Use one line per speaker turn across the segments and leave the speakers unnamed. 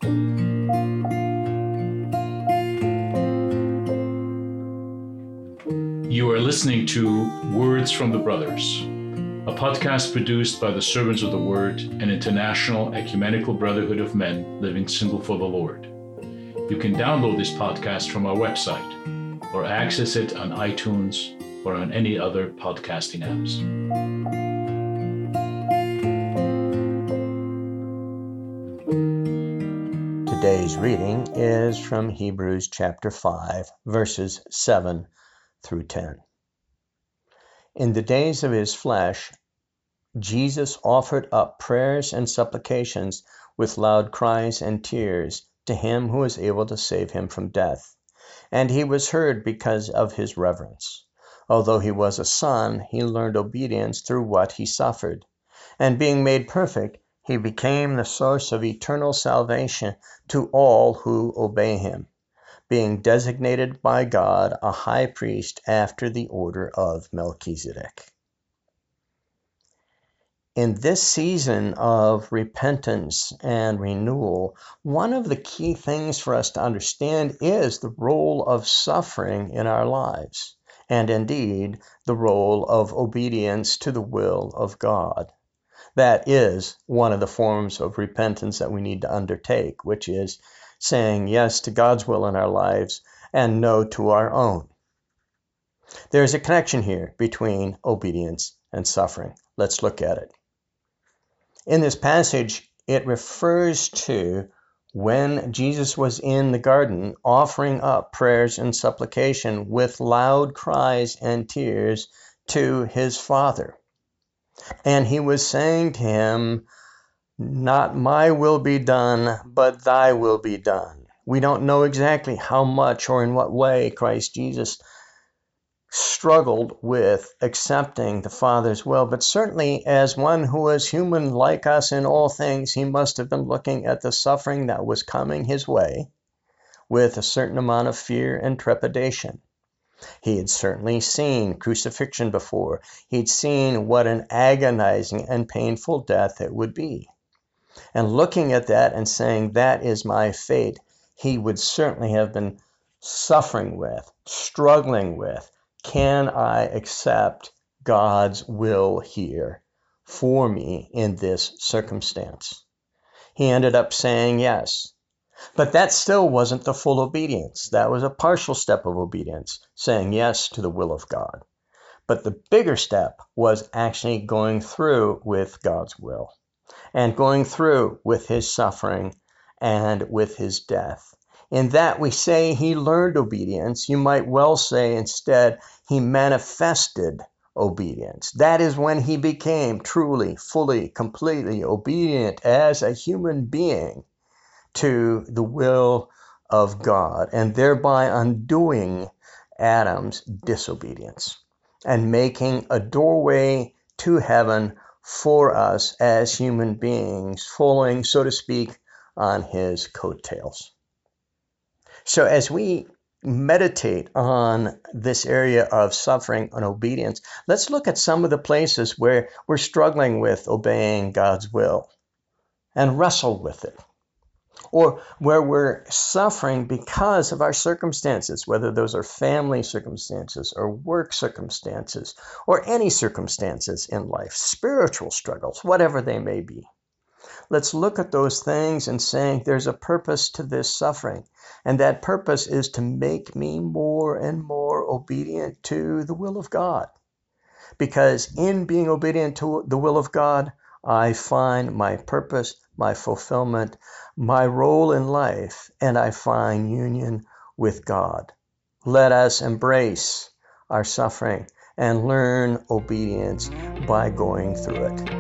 You are listening to Words from the Brothers, a podcast produced by the Servants of the Word, an international ecumenical brotherhood of men living single for the Lord. You can download this podcast from our website or access it on iTunes or on any other podcasting apps.
Today's reading is from Hebrews chapter 5, verses 7 through 10. In the days of his flesh, Jesus offered up prayers and supplications with loud cries and tears to him who was able to save him from death. And he was heard because of his reverence. Although he was a son, he learned obedience through what he suffered. And being made perfect, he became the source of eternal salvation to all who obey him, being designated by God a high priest after the order of Melchizedek. In this season of repentance and renewal, one of the key things for us to understand is the role of suffering in our lives, and indeed the role of obedience to the will of God. That is one of the forms of repentance that we need to undertake, which is saying yes to God's will in our lives and no to our own. There's a connection here between obedience and suffering. Let's look at it. In this passage, it refers to when Jesus was in the garden offering up prayers and supplication with loud cries and tears to his Father. And he was saying to him, "Not my will be done, but thy will be done." We don't know exactly how much or in what way Christ Jesus struggled with accepting the Father's will, but certainly as one who was human like us in all things, he must have been looking at the suffering that was coming his way with a certain amount of fear and trepidation. He had certainly seen crucifixion before. He'd seen what an agonizing and painful death it would be. And looking at that and saying, "That is my fate," he would certainly have been suffering with, struggling with, can I accept God's will here for me in this circumstance? He ended up saying yes. But that still wasn't the full obedience. That was a partial step of obedience, saying yes to the will of God. But the bigger step was actually going through with God's will and going through with his suffering and with his death. In that we say he learned obedience. You might well say instead he manifested obedience. That is when he became truly, fully, completely obedient as a human being to the will of God, and thereby undoing Adam's disobedience and making a doorway to heaven for us as human beings, following, so to speak, on his coattails. So as we meditate on this area of suffering and obedience, let's look at some of the places where we're struggling with obeying God's will and wrestle with it, or where we're suffering because of our circumstances, whether those are family circumstances or work circumstances or any circumstances in life, spiritual struggles, whatever they may be. Let's look at those things and saying there's a purpose to this suffering. And that purpose is to make me more and more obedient to the will of God. Because in being obedient to the will of God, I find my purpose, my fulfillment, my role in life, and I find union with God. Let us embrace our suffering and learn obedience by going through it.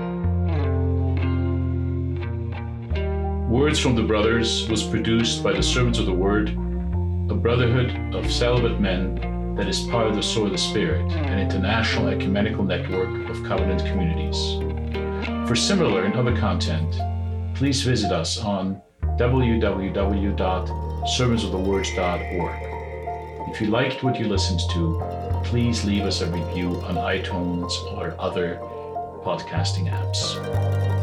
Words from the Brothers was produced by the Servants of the Word, a brotherhood of celibate men that is part of the Sword of the Spirit, an international ecumenical network of covenant communities. For similar and other content, please visit us on www.servantsofthewords.org. If you liked what you listened to, please leave us a review on iTunes or other podcasting apps.